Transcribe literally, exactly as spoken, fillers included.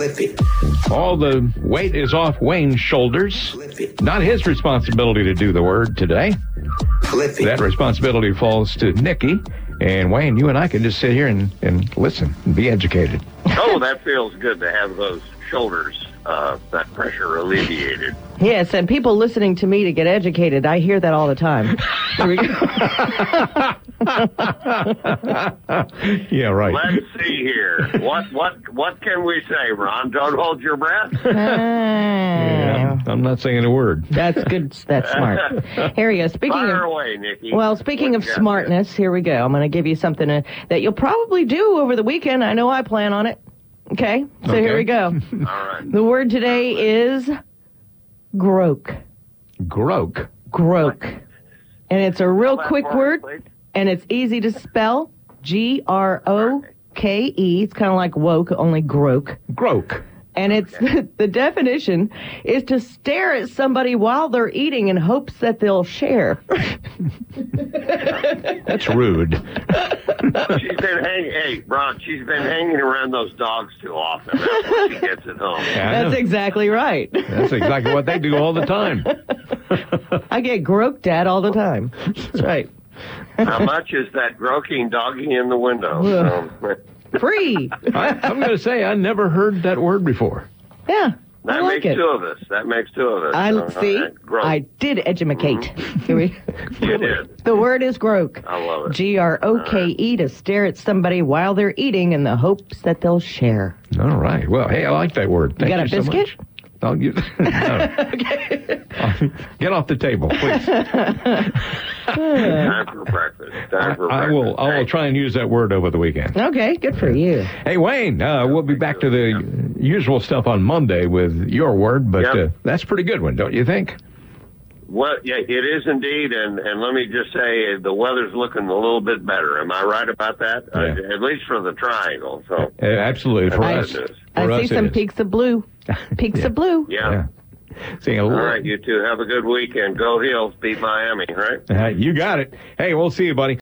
Flippy. All the weight is off Wayne's shoulders. Flippy. Not his responsibility to do the word today. Flippy. That responsibility falls to Nikki. And Wayne, you and I can just sit here and, and listen and be educated. Oh, that feels good to have those shoulders, uh, that pressure alleviated. Yes, and people listening to me to get educated, I hear that all the time. Here we go. Yeah, right. Let's see here. What what what can we say, Ron? Don't hold your breath. Yeah, I'm not saying a word. That's good. That's smart. Here we go. Speaking Fire of, away, Nikki. well, speaking What of you got smartness, here we go. I'm going to give you something uh, that you'll probably do over the weekend. I know I plan on it. Okay, so Okay. here we go. there? All right. The word today is groak. Groak. Groak. And it's a real Spell that quick for me, word, please. and it's easy to spell. G R O K E. It's kind of like woke, only groak. Groak. And it's the definition is to stare at somebody while they're eating in hopes that they'll share. That's rude. She's been hanging, hey, Ron, she's been hanging around those dogs too often. That's what she gets at home. Yeah, I That's know. exactly right. That's exactly what they do all the time. I get groped at all the time. That's right. How much is that croaking doggy in the window? Ugh. So, Free. I, I'm going to say I never heard that word before. Yeah. that I like makes it. two of us. That makes two of us. I So, see. all right, groak. I did edumacate. Here we You did. The word is groak. I love it. G R O K E, to stare at somebody while they're eating in the hopes that they'll share. All right. Well, hey, I like that word. Thank got a so biscuit? much. I'll use, no. Okay. Get off the table, please. Time for breakfast. Time for I breakfast. will. I will Hey, try and use that word over the weekend. Okay, good for you. Hey, Wayne, uh, we'll be back to the usual stuff on Monday with your word, but Yep. uh, that's a pretty good one, don't you think? Well, yeah, it is indeed, and, and let me just say, the weather's looking a little bit better. Am I right about that? Yeah. Uh, at least for the triangle. So, Uh, absolutely. For I- us, it is. I for see us it some is. peaks of blue. Peaks Yeah. of blue. yeah. Yeah. Seeing a All little, right, you two have a good weekend. Go Heels, beat Miami, right? Uh, you got it. Hey, we'll see you, buddy.